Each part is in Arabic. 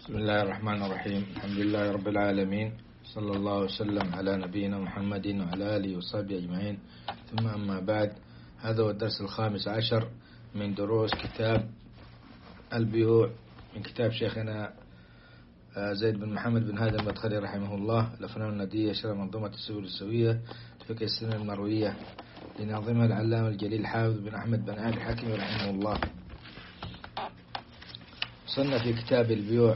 بسم الله الرحمن الرحيم. الحمد لله رب العالمين، صلى الله وسلم على نبينا محمد وعلى آله وصحبه أجمعين، ثم أما بعد. هذا هو الدرس 15 من دروس كتاب البيوع من كتاب شيخنا زيد بن محمد بن هادي المدخلي رحمه الله، الأفنان الندية، شرح منظومة السبل السوية، فقه السنة المروية لناظمها العلامة الجليل حافظ بن أحمد بن علي الحكيم رحمه الله. وصلنا في كتاب البيوع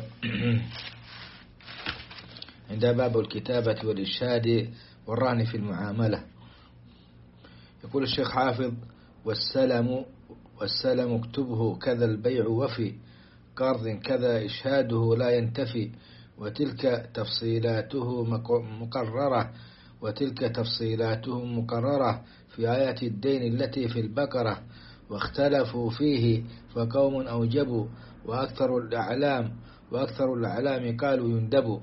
عند باب الكتابة والإرشاد والرهن في المعاملة. يقول الشيخ حافظ: والسلم اكتبه كذا البيع وفي قرض كذا إشهاده لا ينتفي، وتلك تفصيلاته مقررة في آيات الدين التي في البقرة، واختلفوا فيه فقوم أوجبوا وأكثر الأعلام قالوا يندب.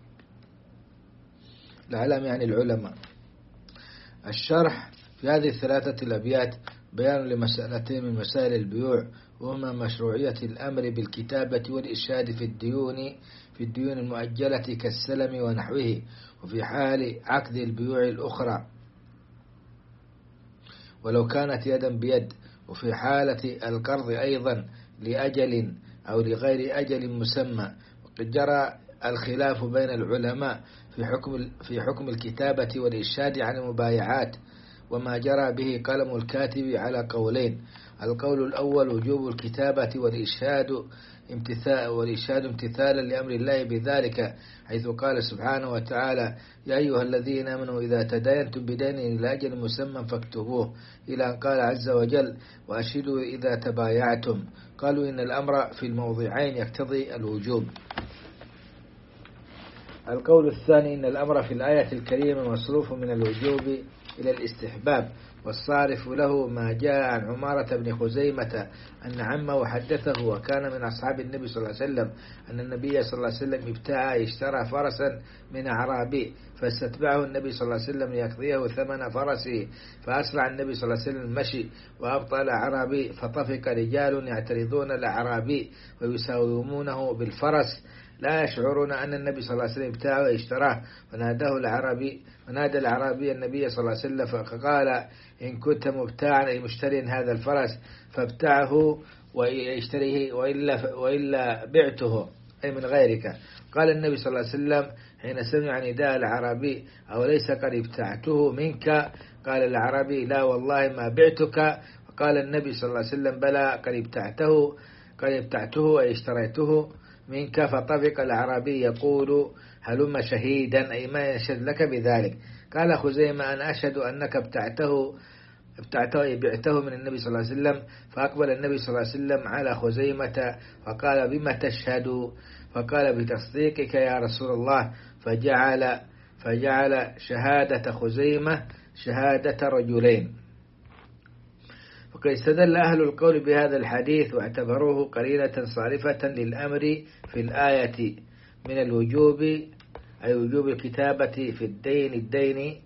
الأعلام يعني العلماء. الشرح في هذه الثلاثة الأبيات بيان لمسألتين من مسائل البيوع، وهما مشروعية الأمر بالكتابة والإرشاد في الديون المؤجلة كالسلم ونحوه، وفي حال عقد البيوع الأخرى ولو كانت يدا بيد، وفي حالة القرض أيضا لأجل أو لغير أجل مسمى. وقد جرى الخلاف بين العلماء في حكم الكتابة والإرشاد عن المبايعات، وما جرى به قلم الكاتب على قولين: القول الأول وجوب الكتابة والإرشاد امتثالا لأمر الله بذلك، حيث قال سبحانه وتعالى: يا أيها الذين آمنوا إذا تداينتم بدين إلى أجل مسمى فاكتبوه، إلى أن قال عز وجل: وأشهدوا إذا تبايعتم. قالوا إن الأمر في الموضعين يقتضي الوجوب. القول الثاني إن الأمر في الآية الكريمة مصروف من الوجوب إلى الاستحباب، والصارف له ما جاء عن عمارة بن خزيمة أن عمه حدثه وكان من أصحاب النبي صلى الله عليه وسلم أن النبي صلى الله عليه وسلم اشترى فرسا من أعرابي، فاستتبعه النبي صلى الله عليه وسلم ليقضيه ثمن فرسه، فأسرع النبي صلى الله عليه وسلم المشي وأبطأ الأعرابي، فطفق رجال يعترضون الأعرابي ويساومونه بالفرس لا يشعرون أن النبي صلى الله عليه وسلم ابتاعه واشتراه، ونادى الأعرابي النبي صلى الله عليه وسلم فقال: إن كنت مبتاعا أي مشتريا هذا الفرس فابتعه ويشتريه، وإلا بعته أي من غيرك. قال النبي صلى الله عليه وسلم حين سمع نداء الأعرابي: أوليس قد ابتعته منك؟ قال الأعرابي: لا والله ما بعتك. فقال النبي صلى الله عليه وسلم: بلى قد ابتعته أي اشتريته منك. فطفق الأعرابي يقول: هلم شهيدا، أي ما يشهد لك بذلك. قال خزيمة: أنا أشهد أنك ابتعته بعته من النبي صلى الله عليه وسلم. فأقبل النبي صلى الله عليه وسلم على خزيمة فقال: بما تشهد؟ فقال: بتصديقك يا رسول الله. فجعل شهادة خزيمة شهادة رجلين. وقد استدل أهل القول بهذا الحديث واعتبروه قرينة صارفة للأمر في الآية من الوجوب، أي وجوب الكتابة في الدين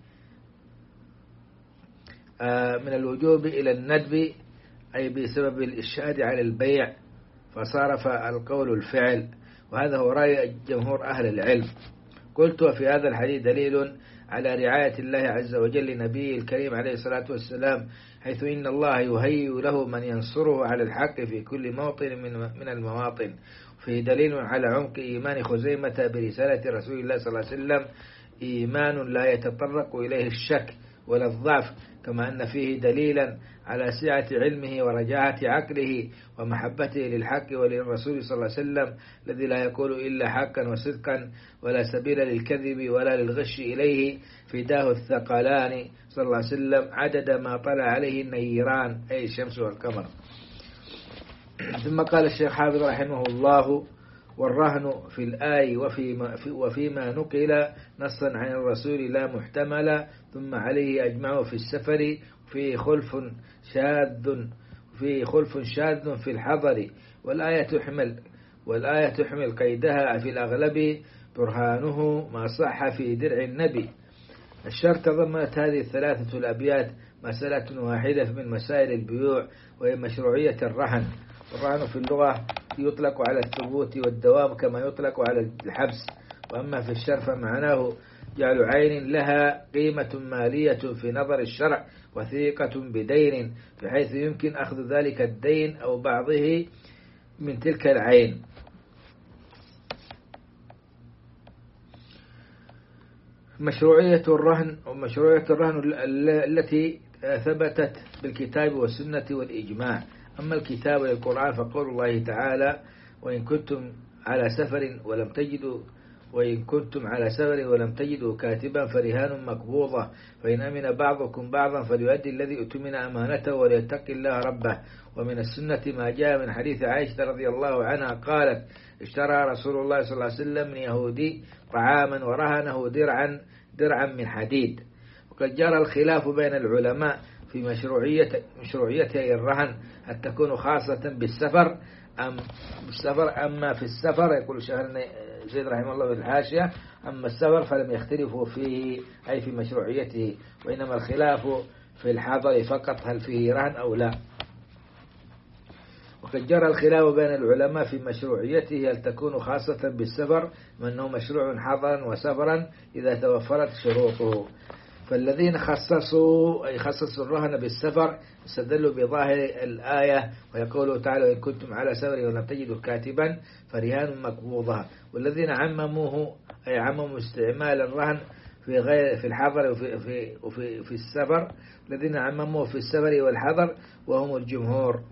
من الوجوب إلى الندب، أي بسبب الإشهاد على البيع، فصارف القول الفعل، وهذا هو رأي جمهور أهل العلم. قلت: وفي هذا الحديث دليل على رعاية الله عز وجل لنبيه الكريم عليه الصلاة والسلام، حيث إن الله يهيئ له من ينصره على الحق في كل موطن من المواطن. فيه دليل على عمق إيمان خزيمة برسالة رسول الله صلى الله عليه وسلم، إيمان لا يتطرق إليه الشك ولا الضعف، كما أن فيه دليلا على سعة علمه ورجاعة عقله ومحبته للحق وللرسول صلى الله عليه وسلم، الذي لا يقول إلا حقا وصدقا ولا سبيل للكذب ولا للغش إليه، فداه الثقلان صلى الله عليه وسلم عدد ما طلع عليه النيران، أي الشمس والقمر. ثم قال الشيخ حافظ رحمه الله: والرهن في الآي وفيما نقل نصا عن الرسول لا محتمل، ثم عليه أجمعوا في السفر، فيه خلف شاذ في الحضر، والآية تحمل قيدها في الأغلب، برهانه ما صح في درع النبي. الشرط تضمنت هذه الثلاثة الأبيات مسألة واحدة من مسائل البيوع، وهي مشروعية الرهن. والرهن في اللغة يطلق على الثبوت والدوام كما يطلق على الحبس. وأما في الشرع فمعناه جعل عين لها قيمة مالية في نظر الشرع وثيقة بدين، بحيث يمكن أخذ ذلك الدين أو بعضه من تلك العين. مشروعية الرهن التي ثبتت بالكتاب والسنة والإجماع. أما الكتاب والقرآن فقول الله تعالى: وإن كنتم على سفر ولم تجدوا كاتبا فرهان مقبوضة، فإن أمن بعضكم بعضا فليؤدي الذي اؤتمن أمانته وليتق الله ربه. ومن السنة ما جاء من حديث عائشة رضي الله عنها قالت: اشترى رسول الله صلى الله عليه وسلم من يهودي طعاما ورهنه درعا من حديد. وقد جرى الخلاف بين العلماء في مشروعية الرهن، هل تكون خاصة بالسفر أما في السفر يقول الشيخ زيد رحمه الله في الحاشية: أما السفر فلم يختلفوا فيه أي في مشروعيته، وإنما الخلاف في الحضر فقط هل فيه رهن أو لا. وقد جرى الخلاف بين العلماء في مشروعيته، هل تكون خاصة بالسفر وأنه مشروع حضرا وسفرا إذا توفرت شروطه. فالذين خصصوا الرهن بالسفر استدلوا بظاهر الآية، ويقول تعالى: وإن كنتم على سفر ولم تجدوا كاتبا فرهان مقبوضة. والذين عمموا استعمال الرهن في الحضر وفي السفر، الذين عمموه في السفر والحضر وهم الجمهور،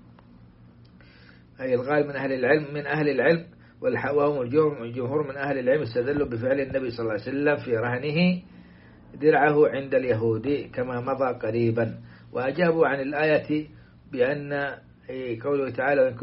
أي الغالب من أهل العلم وهم الجمهور من أهل العلم، استدلوا بفعل النبي صلى الله عليه وسلم في رهنه درعه عند اليهودي كما مضى قريبا. وأجابوا عن الآية بأن قوله تعالى: وإن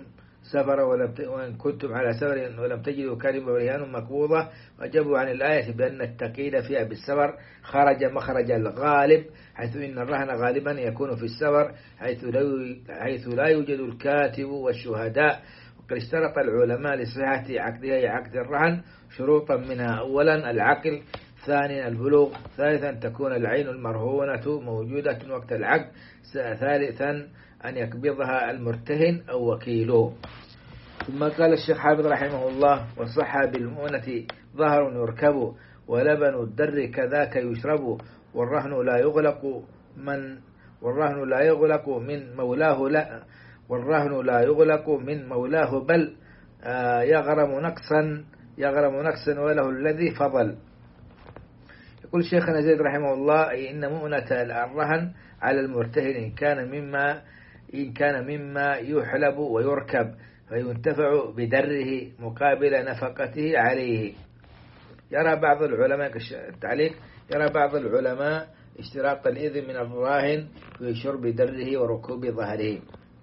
كنتم على سفر ولم تجدوا كاتبا فرهان مقبوضة، وأجابوا عن الآية بأن التقييد فيها بالسفر خرج مخرج الغالب، حيث إن الرهن غالبا يكون في السفر حيث لا يوجد الكاتب والشهداء. وقد اشترط العلماء لصحة عقد الرهن شروطا، منها: أولا العقل، ثانيا البلوغ، ثالثا تكون العين المرهونة موجودة وقت العقد، ثالثا أن يقبضها المرتهن أو وكيله. ثم قال الشيخ حافظ رحمه الله: والصحة بالمؤونة ظهر يركب ولبن الدر كذاك يشرب، والرهن لا يغلق من مولاه بل يغرم نقصا وله الذي فضل. يقول شيخنا زيد رحمه الله: إن مؤنة الرهن على المرتهن إن كان مما يحلب ويركب فينتفع بدره مقابل نفقته عليه. يرى بعض العلماء اشتراط الإذن من الراهن في شرب دره وركوب ظهره.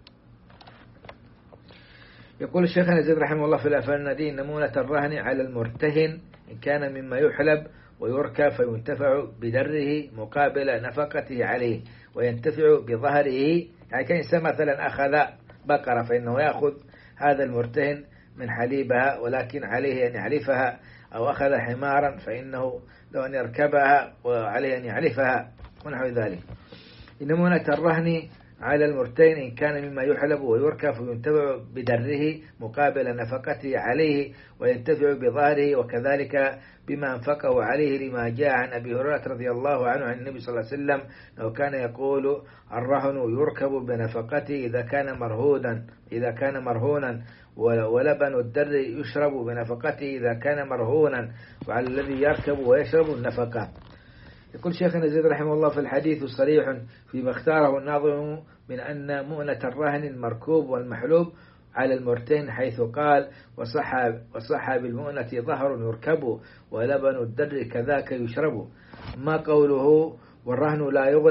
يقول الشيخ زيد رحمه الله في الأفندي: نمونة الرهن على المرتهن إن كان مما يحلب ويركب فينتفع بدره مقابل نفقته عليه وينتفع بظهره. يعني كان إنسان مثلا أخذ بقرة فإنه يأخذ هذا المرتهن من حليبها، ولكن عليه أن يعلفها، أو أخذ حمارا فإنه لو أن يركبها وعليه أن يعلفها ونحو ذلك. نمونة الرهن على المرتهن إن كان مما يحلب ويركب فينتفع بدره مقابل نفقته عليه وينتفع بظهره، وكذلك بما أنفقه عليه، لما جاء عن أبي هريرة رضي الله عنه عن النبي صلى الله عليه وسلم لو كان يقول: الرهن يركب بنفقته إذا كان مرهونا، ولبن الدر يشرب بنفقته إذا كان مرهونا، وعلى الذي يركب ويشرب النفقة. يقول شيخنا زيد رحمه الله: في الحديث صريح فيما اختاره الناظم من أن مؤنة الرهن المركوب والمحلوب على المرتهن، حيث قال: وصح بالمؤنة ظهر يركب ولبن الدر كذاك يشرب. ما قوله: والرهن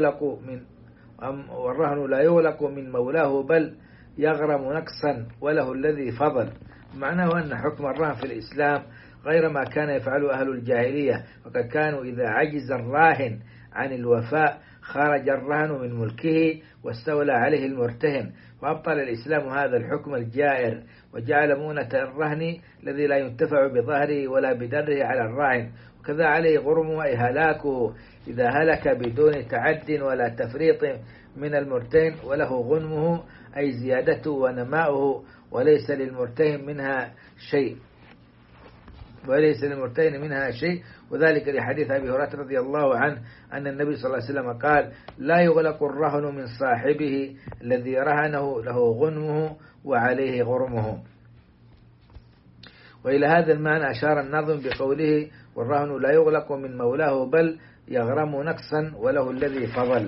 لا يغلق من مولاه بل يغرم نقصا وله الذي فضل. معناه أن حكم الرهن في الإسلام غير ما كان يفعله أهل الجاهلية، وقد كانوا إذا عجز الراهن عن الوفاء خرج الرهن من ملكه واستولى عليه المرتهن، وأبطل الإسلام هذا الحكم الجائر، وجعل مؤنة الرهن الذي لا ينتفع بظهره ولا بدره على الراهن، وكذا عليه غرم أي هلاكه إذا هلك بدون تعد ولا تفريط من المرتهن، وله غنمه أي زيادته ونماؤه، وليس للمرتهن منها شيء، وذلك لحديث أبي هريرة رضي الله عنه أن النبي صلى الله عليه وسلم قال: لا يغلق الرهن من صاحبه الذي رهنه له غنمه وعليه غرمه. وإلى هذا المعنى أشار الناظم بقوله: والرهن لا يغلق من مولاه بل يغرم نقصا وله الذي فضل.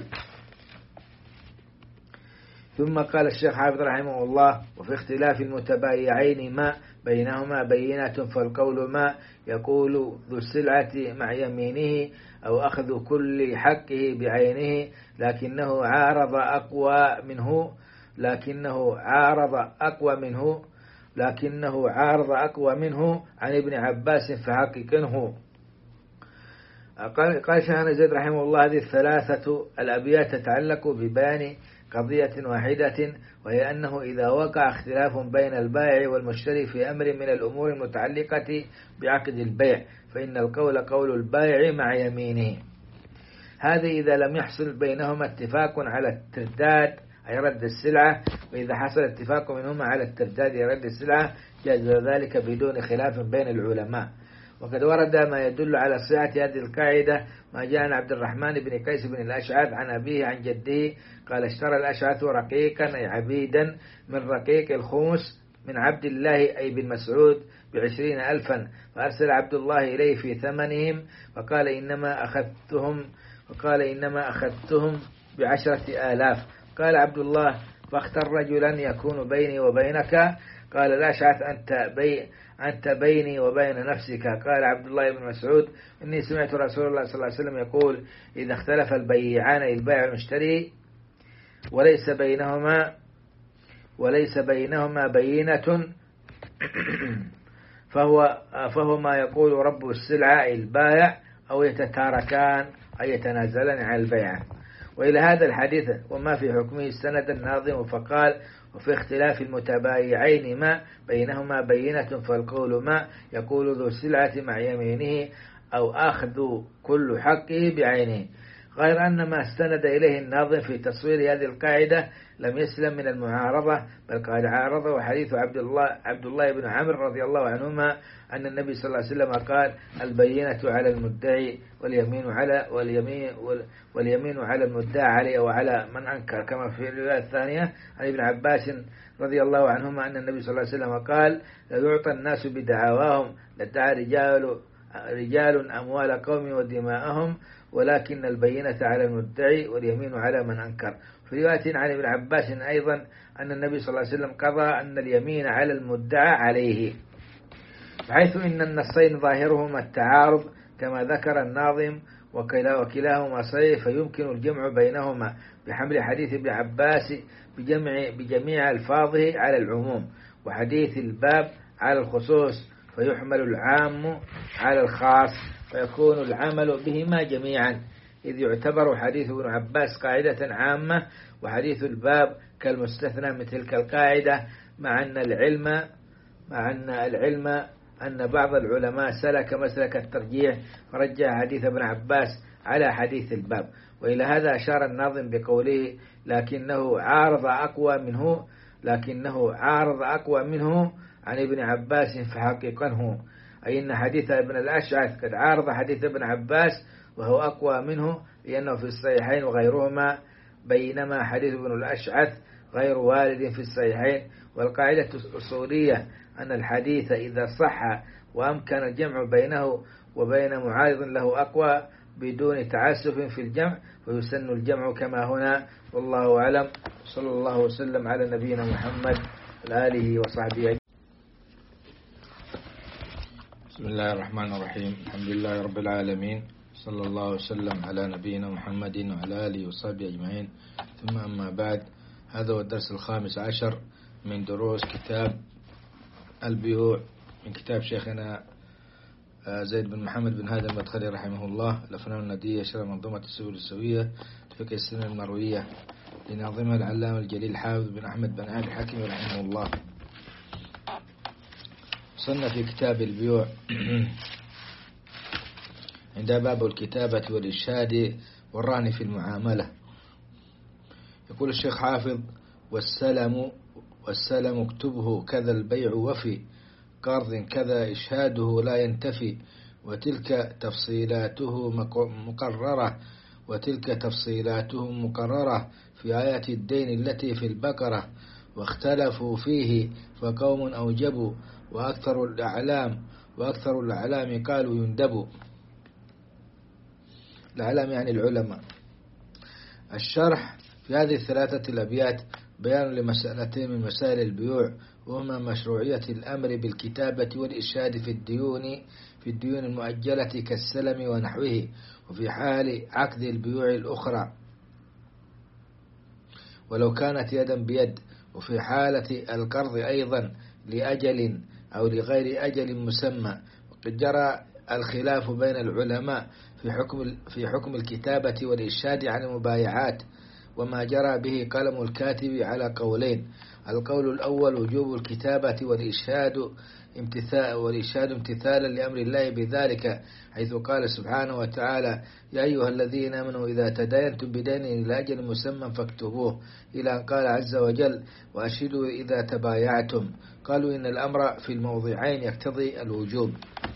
ثم قال الشيخ حافظ رحمه الله: وفي اختلاف المتبايعين ما بينهما بينة، فالقول ما يقول ذو السلعة مع يمينه أو أخذ كل حقه بعينه، لكنه عارض أقوى منه عن ابن عباس فحققنه. قال شيخنا زيد رحمه الله: هذه الثلاثة الأبيات تتعلق ببيان قضية واحدة، وهي أنه إذا وقع اختلاف بين البائع والمشتري في أمر من الأمور المتعلقة بعقد البيع، فإن القول قول البائع مع يمينه. هذه إذا لم يحصل بينهما اتفاق على الترداد أي رد السلعة، وإذا حصل اتفاق منهما على الترداد أي رد السلعة جاز ذلك بدون خلاف بين العلماء. وقد ورد ما يدل على صحة هذه القاعدة ما جاء عن عبد الرحمن بن قيس بن الأشعث عن أبيه عن جده قال: اشترى الأشعث رقيقا أي عبيدا من رقيق الخمس من عبد الله أي بن مسعود ب20,000، فأرسل عبد الله إليه في ثمنهم فقال: إنما أخذتهم ب10,000. قال عبد الله: فاختر رجلا يكون بيني وبينك. قال الأشعث: أنت بيني وبين نفسك. قال عبد الله بن مسعود: إني سمعت رسول الله صلى الله عليه وسلم يقول: إذا اختلف البيعان البائع والمشتري وليس بينهما بينة فهو ما يقول رب السلعة البائع، أو يتتاركان أي يتنازلان عن البيع. وإلى هذا الحديث وما في حكمه استند الناظم فقال: وفي اختلاف المتبايعين ما بينهما بينة، فالقول ما يقول ذو السلعة مع يمينه أو أخذ كل حقه بعينه. غير أن ما استند إليه الناظم في تصوير هذه القاعدة لم يسلم من المعارضة، بل قد عارضه حديث عبد الله بن عمرو رضي الله عنهما أن النبي صلى الله عليه وسلم قال: البينة على المدعي واليمين على المدعى عليه وعلى من أنكر، كما في الرواية الثانية عن ابن عباس رضي الله عنهما أن النبي صلى الله عليه وسلم قال: ليعطى الناس بدعواهم، لدعا رجال أموال قوم ودماءهم، ولكن البينة على المدعي واليمين على من أنكر. في رواية عن ابن عباس أيضا أن النبي صلى الله عليه وسلم قضى أن اليمين على المدعى عليه، بحيث إن النصين ظاهرهما التعارض كما ذكر الناظم، وكلاهما صحيح، فيمكن الجمع بينهما بحمل حديث ابن عباس بجميع ألفاظه على العموم، وحديث الباب على الخصوص، فيحمل العام على الخاص، فيكون العمل بهما جميعا، إذ يعتبر حديث ابن عباس قاعدة عامة، وحديث الباب كالمستثنى من تلك القاعدة، مع أن العلم أن بعض العلماء سلك مسلك الترجيح فرجح حديث ابن عباس على حديث الباب. وإلى هذا أشار الناظم بقوله: لكنه عارض أقوى منه عن ابن عباس فحققنه، أي أن حديث ابن الأشعث قد عارض حديث ابن عباس وهو أقوى منه، لأنه في الصحيحين وغيرهما، بينما حديث ابن الأشعث غير وارد في الصحيحين. والقاعدة الأصولية أن الحديث إذا صح وأمكن الجمع بينه وبين معارض له أقوى بدون تعسف في الجمع، ويسن الجمع كما هنا، والله أعلم. صلى الله وسلم على نبينا محمد وآله وصحبه. بسم الله الرحمن الرحيم. الحمد لله رب العالمين، صلى الله وسلم على نبينا محمد وعلى آله وصحبه أجمعين، ثم أما بعد. هذا هو الدرس 15 من دروس كتاب البيوع من كتاب شيخنا زيد بن محمد بن هادي المدخلي رحمه الله، الأفنان الندية، شرح منظومة السبل السوية، فقه السنة المروية، لناظمها العلامة الجليل حافظ بن أحمد بن علي الحكيم رحمه الله. وصلنا في كتاب البيوع عند باب الكتابة والإرشاد والرهن في المعاملة. يقول الشيخ حافظ: والسلم اكتبه كذا البيع وفي قرض كذا إشهاده لا ينتفي وتلك تفصيلاته مقررة في آيات الدين التي في البقرة واختلفوا فيه فقوم أوجبوا وأكثر الأعلام قالوا يندبوا. الأعلام يعني العلماء. الشرح في هذه الثلاثة الأبيات بيان لمسألتين من مسائل البيوع، وهما مشروعية الأمر بالكتابة والإشهاد في الديون المؤجلة كالسلم ونحوه، وفي حال عقد البيوع الأخرى ولو كانت يدا بيد، وفي حالة القرض أيضا لأجل أو لغير أجل مسمى. وقد جرى الخلاف بين العلماء في حكم الكتابة والإشهاد عن المبايعات، وما جرى به قلم الكاتب على قولين: القول الأول وجوب الكتابة والإشهاد امتثالا لأمر الله بذلك، حيث قال سبحانه وتعالى: يا أيها الذين آمنوا إذا تداينتم بدين إلى أجل مسمى فاكتبوه، إلى أن قال عز وجل: وأشهدوا إذا تبايعتم. قالوا إن الأمر في الموضعين يقتضي الوجوب.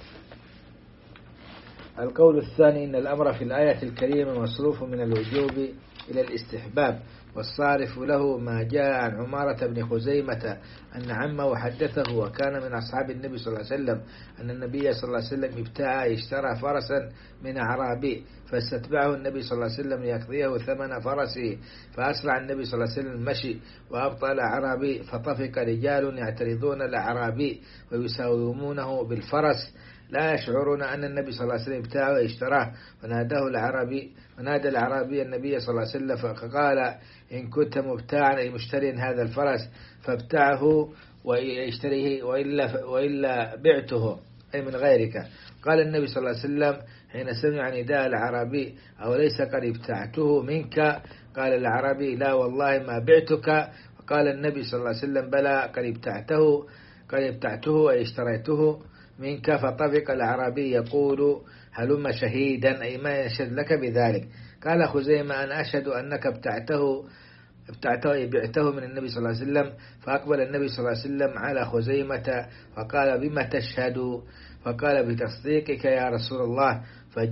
القول الثاني إن الأمر في الآية الكريمة مصروف من الوجوب إلى الاستحباب، والصارف له ما جاء عن عمارة بن خزيمة أن عمه حدثه وكان من أصحاب النبي صلى الله عليه وسلم أن النبي صلى الله عليه وسلم اشترى فرسا من أعرابي، فاستتبعه النبي صلى الله عليه وسلم ليقضيه ثمن فرسه، فأسرع النبي صلى الله عليه وسلم المشي وأبطأ الأعرابي، فطفق رجال يعترضون الأعرابي ويساومونه بالفرس لا يشعرون أن النبي صلى الله عليه وسلم ابتاعه واشتراه، فنادى الأعرابي النبي صلى الله عليه وسلم فقال: إن كنت مبتاعا أي مشتريا هذا الفرس فابتعه واشتريه وإلا بعته أي من غيرك. قال النبي صلى الله عليه وسلم حين سمع نداء الأعرابي: أوليس قد ابتعته منك؟ قال الأعرابي: لا والله ما بعتك. فقال النبي صلى الله عليه وسلم: بلى قد ابتعته أي اشتريته منك. فطفق الأعرابي يقول: هلم شهيدا أي ما يشهد لك بذلك. قال خزيمة: أنا أشهد أنك ابتعته بعته من النبي صلى الله عليه وسلم. فأقبل النبي صلى الله عليه وسلم على خزيمة فقال: بما تشهد؟ فقال: بتصديقك يا رسول الله.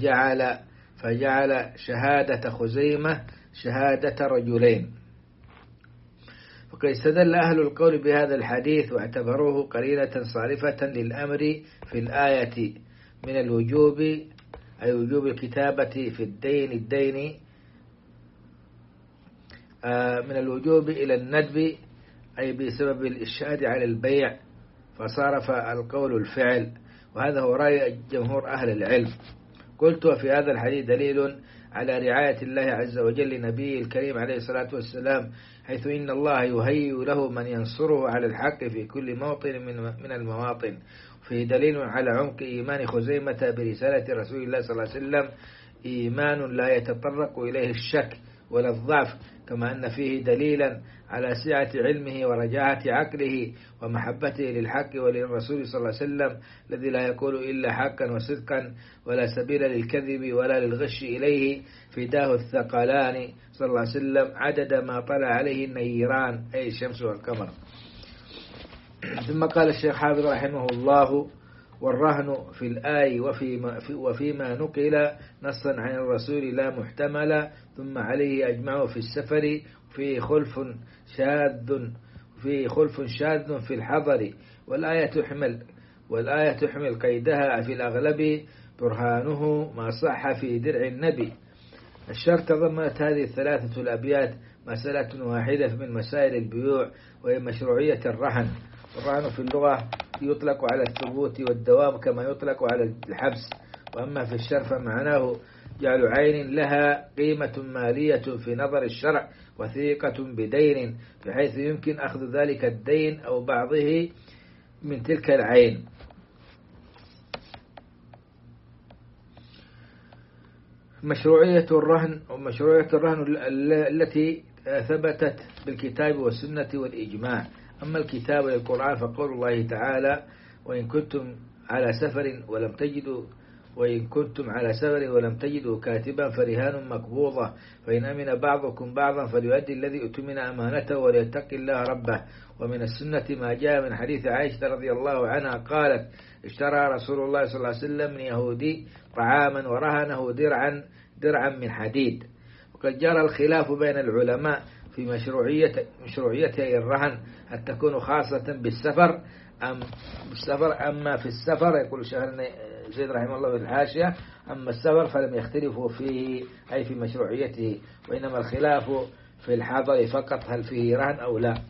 فجعل شهادة خزيمة شهادة رجلين. وقد استدل أهل القول بهذا الحديث واعتبروه قرينة صارفة للأمر في الآية من الوجوب، أي وجوب الكتابة في الدين من الوجوب إلى الندب، أي بسبب الإشهاد على البيع، فصارف القول الفعل، وهذا هو رأي جمهور أهل العلم. قلت: وفي هذا الحديث دليل على رعاية الله عز وجل لنبيه الكريم عليه الصلاة والسلام، حيث إن الله يهيئ له من ينصره على الحق في كل موطن من المواطن. فيه دليل على عمق إيمان خزيمة برسالة رسول الله صلى الله عليه وسلم، إيمان لا يتطرق إليه الشك ولا الضعف، كما أن فيه دليلا على سعة علمه ورجاعة عقله ومحبته للحق وللرسول صلى الله عليه وسلم الذي لا يقول إلا حقا وصدقا ولا سبيل للكذب ولا للغش إليه، فداه الثقلان صلى الله عليه وسلم عدد ما طلع عليه النيران أي الشمس والقمر. ثم قال الشيخ حافظ رحمه الله: والرهن في الآي وفيما نقل نصا عن الرسول لا محتمل، ثم عليه أجمعوا في السفر، فيه خلف شاذ في الحضر، والآية تحمل قيدها في الأغلب، برهانه ما صح في درع النبي. الشرط تضمنت هذه الثلاثة الأبيات مسألة واحدة من مسائل البيوع، وهي مشروعية الرهن. الرهن في اللغة يطلق على الثبوت والدوام كما يطلق على الحبس، وأما في الشرع فمعناه جعل عين لها قيمة مالية في نظر الشرع وثيقة بدين، بحيث يمكن أخذ ذلك الدين أو بعضه من تلك العين. مشروعية الرهن التي ثبتت بالكتاب والسنة والإجماع. أما الكتاب والقرآن فقول الله تعالى: وإن كنتم على سفر ولم تجدوا وإن كنتم على سفر ولم تجدوا كاتبا فرهان مقبوضة، فإن أمن بعضكم بعضا فليؤدي الذي اؤتمن أمانته وليتق الله ربه. ومن السنة ما جاء من حديث عائشة رضي الله عنها قالت: اشترى رسول الله صلى الله عليه وسلم من يهودي طعاما ورهنه درعا من حديد. وقد جرى الخلاف بين العلماء في مشروعية الرهن، هل تكون خاصة بالسفر أما في السفر يقول الشيخ زيد رحمه الله في الحاشية: أما السفر فلم يختلفوا فيه أي في مشروعيته، وإنما الخلاف في الحضر فقط هل فيه رهن أو لا.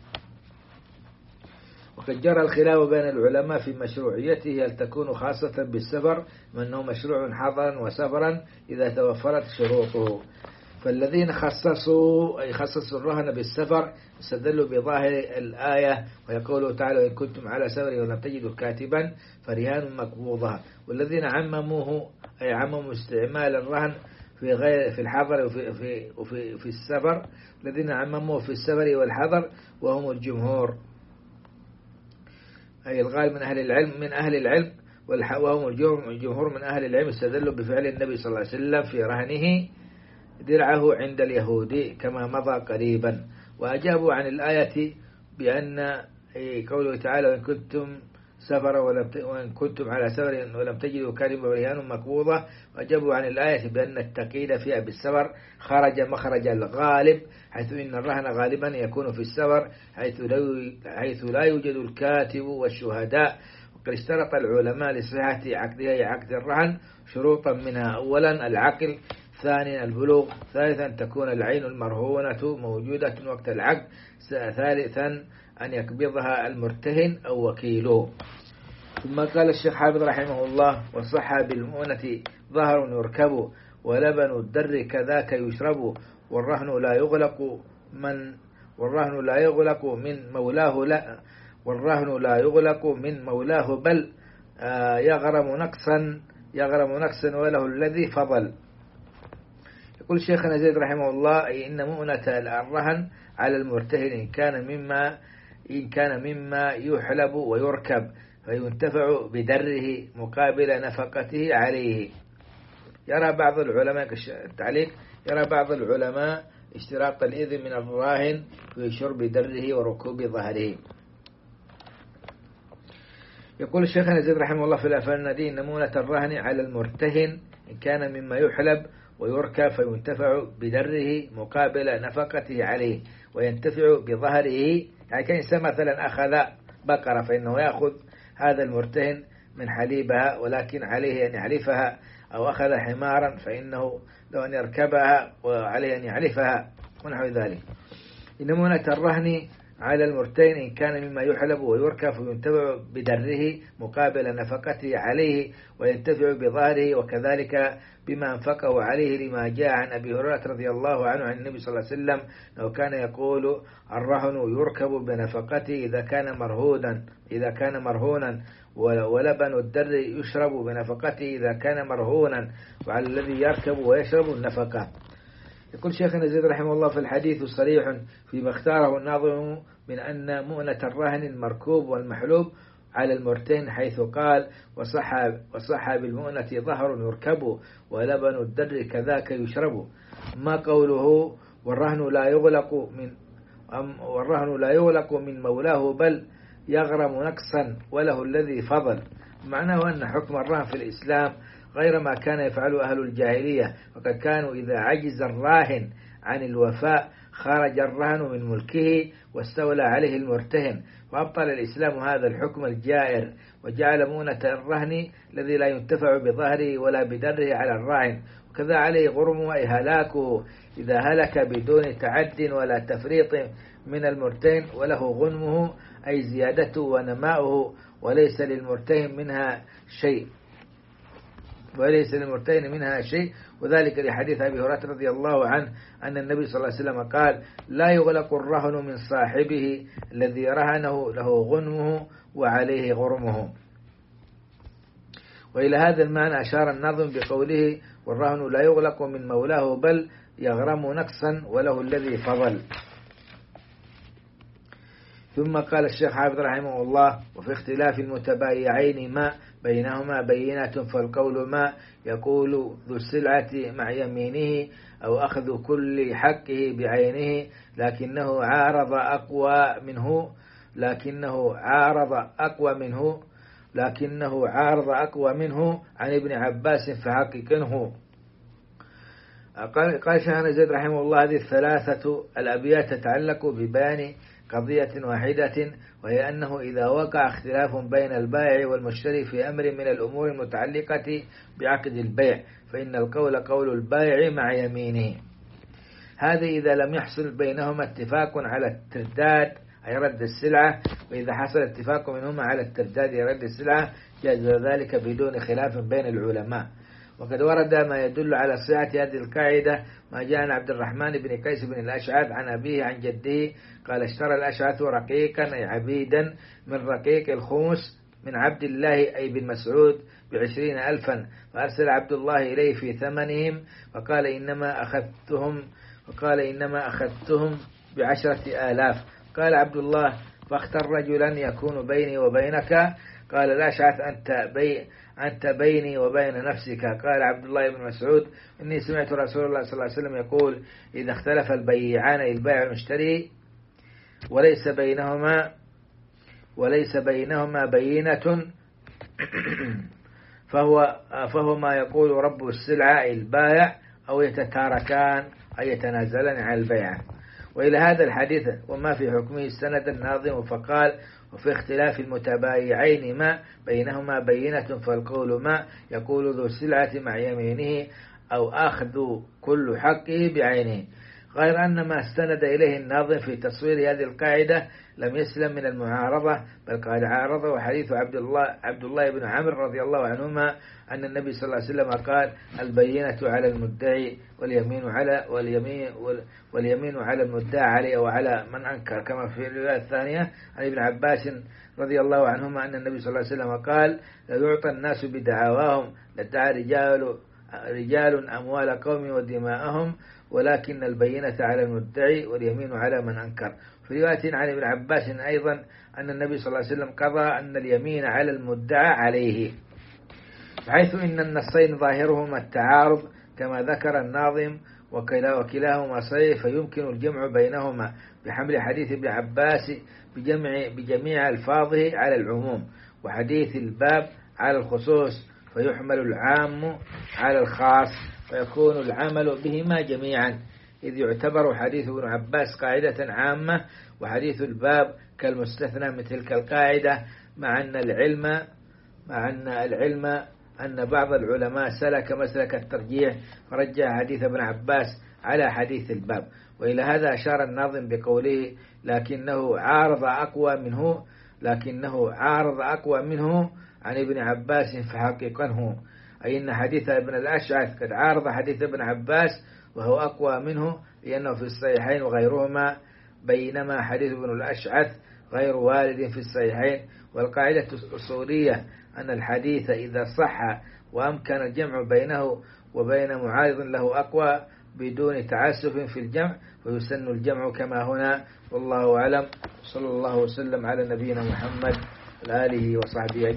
وقد جرى الخلاف بين العلماء في مشروعيته، هل تكون خاصة بالسفر أنه مشروع حضرا وسفرا إذا توفرت شروطه. فالذين خصصوا الرهن بالسفر استدلوا بظاهر الآية ويقول تعالى: وإن كنتم على سفر ولم تجدوا كاتبا فرهان مقبوضة. والذين عمموه أي عمموا استعمال الرهن في الحضر وفي السفر، الذين عمموه في السفر والحضر وهم الجمهور، أي الغالب من أهل العلم وهم الجمهور من أهل العلم استدلوا بفعل النبي صلى الله عليه وسلم في رهنه درعه عند اليهودي كما مضى قريبا. وأجابوا عن الآية بأن قوله تعالى: وإن كنتم وإن كنتم على سفر ولم تجدوا كاتبا فرهان مقبوضة، وأجابوا عن الآية بأن التقييد فيها بالسفر خرج مخرج الغالب، حيث إن الرهن غالبا يكون في السفر حيث لا يوجد الكاتب والشهداء. وقد اشترط العلماء لصحة عقد الرهن شروطا، منها: أولا العقل، ثانيا البلوغ، ثالثا تكون العين المرهونة موجودة وقت العقد، ثالثا أن يقبضها المرتهن أو وكيله. ثم قال الشيخ حافظ رحمه الله: والصحة بالمؤنة ظهر يركب ولبن الدر كذاك يشرب، والرهن لا يغلق من مولاه بل يغرم نقصا وله الذي فضل. يقول شيخنا زيد رحمه الله: إن مؤنة الرهن على المرتهن إن كان مما يحلب ويركب فينتفع بدره مقابل نفقته عليه. يرى بعض العلماء اشتراط الإذن من الراهن في شرب دره وركوب ظهره. يقول الشيخ زيد رحمه الله في الأفنة دي: نمونة الرهن على المرتهن إن كان مما يحلب ويركب فينتفع بدره مقابل نفقته عليه وينتفع بظهره. يعني كإنسان مثلا أخذ بقرة فإنه يأخذ هذا المرتهن من حليبها، ولكن عليه أن يعلفها، أو أخذ حمارا فإنه لو أن يركبها وعليه أن يعلفها ونحو ذلك. نمونة الرهن على المرتهن إن كان مما يحلب ويركب فينتفع بدره مقابل نفقته عليه وينتفع بظهره، وكذلك بما أنفقه عليه، لما جاء عن أبي هريرة رضي الله عنه عن النبي صلى الله عليه وسلم لو كان يقول: الرهن يركب بنفقته إذا كان مرهونا، ولبن الدر يشرب بنفقته إذا كان مرهونا، وعلى الذي يركب ويشرب النفقة. يقول شيخنا زيد رحمه الله: في الحديث صريح فيما اختاره الناظم من أن مؤنة الرهن المركوب والمحلوب على المرتهن، حيث قال: وصح بالمؤنة ظهر يركب ولبن الدر كذاك يشرب. ما قوله: والرهن لا يغلق من مولاه بل يغرم نقصا وله الذي فضل. معناه أن حكم الرهن في الإسلام غير ما كان يفعله أهل الجاهلية، وقد كانوا إذا عجز الراهن عن الوفاء خرج الرهن من ملكه واستولى عليه المرتهن، وأبطل الإسلام هذا الحكم الجائر، وجعل مؤنة الرهن الذي لا ينتفع بظهره ولا بدره على الراهن، وكذا عليه غرمه أي هلاكه إذا هلك بدون تعد ولا تفريط من المرتهن، وله غنمه أي زيادته ونماؤه، وليس للمرتهن منها شيء، وذلك لحديث أبي هريرة رضي الله عنه أن النبي صلى الله عليه وسلم قال: لا يغلق الرهن من صاحبه الذي رهنه له غنمه وعليه غرمه. وإلى هذا المعنى أشار الناظم بقوله: والرهن لا يغلق من مولاه بل يغرم نقصا وله الذي فضل. ثم قال الشيخ حافظ رحمه الله: وفي اختلاف المتبايعين ما بينهما بينة، فالقول ما يقول ذو السلعة مع يمينه أو أخذ كل حقه بعينه، لكنه عارض أقوى منه عن ابن عباس فحققنه. قال شيخنا زيد رحمه الله: هذه الثلاثة الأبيات تتعلق ببيان قضية واحدة، وهي أنه إذا وقع اختلاف بين البائع والمشتري في أمر من الأمور المتعلقة بعقد البيع، فإن القول قول البائع مع يمينه. هذا إذا لم يحصل بينهما اتفاق على الترداد أي رد السلعة، وإذا حصل اتفاق منهما على الترداد أي رد السلعة جاز ذلك بدون خلاف بين العلماء. وقد ورد ما يدل على صحة هذه القاعدة ما جاء عن عبد الرحمن بن قيس بن الأشعث عن أبيه عن جده قال: اشترى الأشعث رقيقا أي عبيدا من رقيق الخمس من عبد الله أي بن مسعود ب20,000، فأرسل عبد الله إليه في ثمنهم وقال: إنما أخذتهم ب10,000. قال عبد الله: فاختر رجلا يكون بيني وبينك. قال الأشعث: أنت بيني وبين نفسك. قال عبد الله بن مسعود: إني سمعت رسول الله صلى الله عليه وسلم يقول: إذا اختلف البيعان البائع والمشتري وليس بينهما بينة فهو ما يقول رب السلعة البائع، أو يتتاركان أي يتنازلان عن البيع. وإلى هذا الحديث وما في حكمه السند الناظم فقال: وفي اختلاف المتبايعين ما بينهما بينة، فالقول ما يقول ذو السلعة مع يمينه أو أخذ كل حقه بعينه. غير أن ما استند إليه الناظم في تصوير هذه القاعدة لم يسلم من المعارضة، بل قد عارضه حديث عبد الله بن عمرو رضي الله عنهما أن النبي صلى الله عليه وسلم قال: البينة على المدعي واليمين على المدعى عليه وعلى من أنكر، كما في الرواية الثانية عن ابن عباس رضي الله عنهما أن النبي صلى الله عليه وسلم قال: ليعطى الناس بدعواهم، لادعى رجال أموال قوم ودماءهم، ولكن البينة على المدعي واليمين على من أنكر. في رواية عن ابن عباس أيضا أن النبي صلى الله عليه وسلم قضى أن اليمين على المدعى عليه، بحيث إن النصين ظاهرهما التعارض كما ذكر الناظم، وكلاهما صحيح، فيمكن الجمع بينهما بحمل حديث ابن عباس بجميع ألفاظه على العموم، وحديث الباب على الخصوص، فيحمل العام على الخاص، فيكون العمل بهما جميعا، إذ يعتبر حديث ابن عباس قاعدة عامة، وحديث الباب كالمستثنى من تلك القاعدة، مع أن العلم أن بعض العلماء سلك مسلك الترجيح فرجع حديث ابن عباس على حديث الباب. وإلى هذا أشار الناظم بقوله: لكنه عارض أقوى منه عن ابن عباس فحققنه، أي أن حديث ابن الأشعث قد عارض حديث ابن عباس وهو أقوى منه، لأنه في الصحيحين وغيرهما، بينما حديث ابن الأشعث غير وارد في الصحيحين. والقاعدة الأصولية أن الحديث إذا صح وأمكن الجمع بينه وبين معارض له أقوى بدون تعسف في الجمع، ويسن الجمع كما هنا، والله أعلم. صلى الله وسلم على نبينا محمد وآله وصحبه أجمعين.